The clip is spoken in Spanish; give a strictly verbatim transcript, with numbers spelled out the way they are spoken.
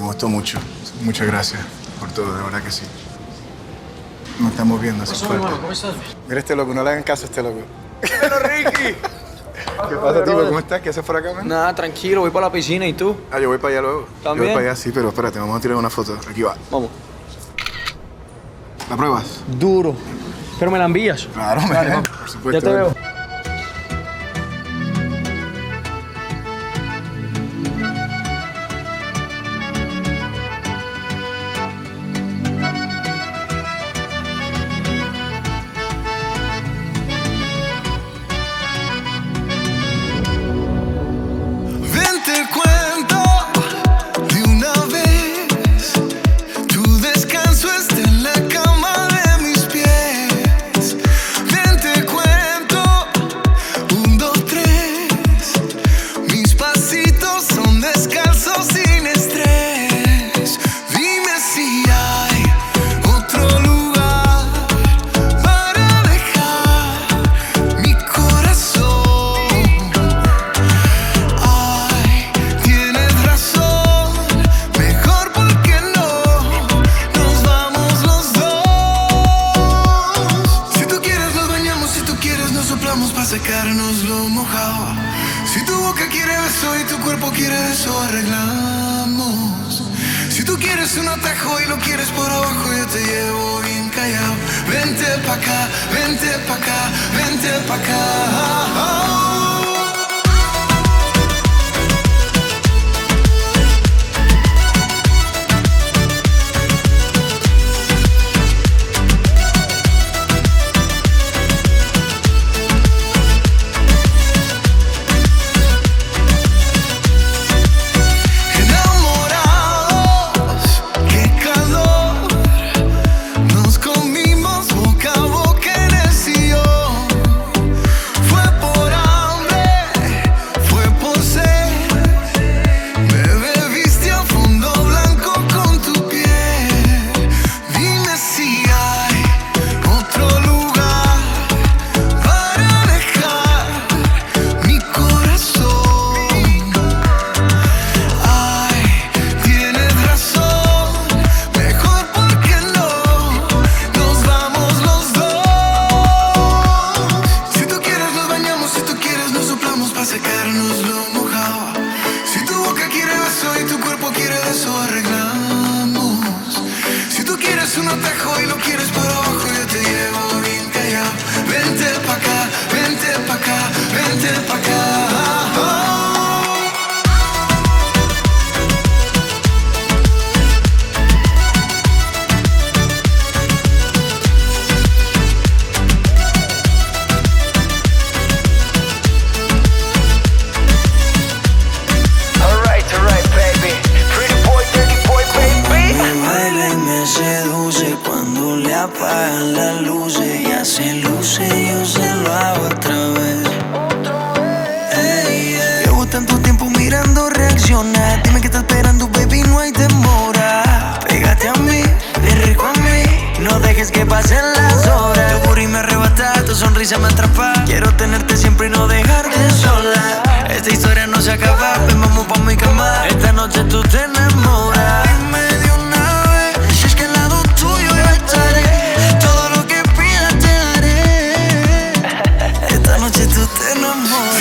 me gustó mucho. Muchas gracias por todo, de verdad que sí. Nos estamos viendo. ¿Qué pasó, hermano? ¿Cómo estás? Mira este loco, no le hagan caso a este loco. ¡Bueno, Ricky! ¿Qué pasa, tío? ¿Cómo estás? ¿Qué haces por acá, man? Nada, tranquilo, voy para la piscina. ¿Y tú? Ah, yo voy para allá luego. ¿También? Yo voy para allá, sí, pero espérate, vamos a tirar una foto. Aquí va. Vamos. ¿La pruebas? Duro. Pero me la envías. Claro, me Dale, por supuesto. Ya te veo. Secarnos lo mojado. Si tu boca quiere beso y tu cuerpo quiere eso, arreglamos. Si tú quieres un atajo y lo quieres por abajo, yo te llevo bien callado. Vente pa' acá, vente pa' acá, vente pa' acá. Un atajo y lo quieres por abajo, yo te llevo bien callado. Vente pa' acá, vente pa' acá, vente pa' acá. Apagan las luces, ya se luce, yo se lo hago otra vez. Hey, yeah. Llevo tanto tiempo mirando reaccionar. Dime que estás esperando, baby, no hay demora. Pégate a mí, ven rico a mí. No dejes que pasen las horas. Tu booty me arrebata, tu sonrisa me atrapa. Quiero tenerte siempre y no dejarte sola. Esta historia no se acaba, ven vamos pa' mi cama. Esta noche tú te enamoras. Dime de una vez, si es que al lado tuyo yo estaré. Todo lo que pidas te daré. Esta noche tú te enamoras.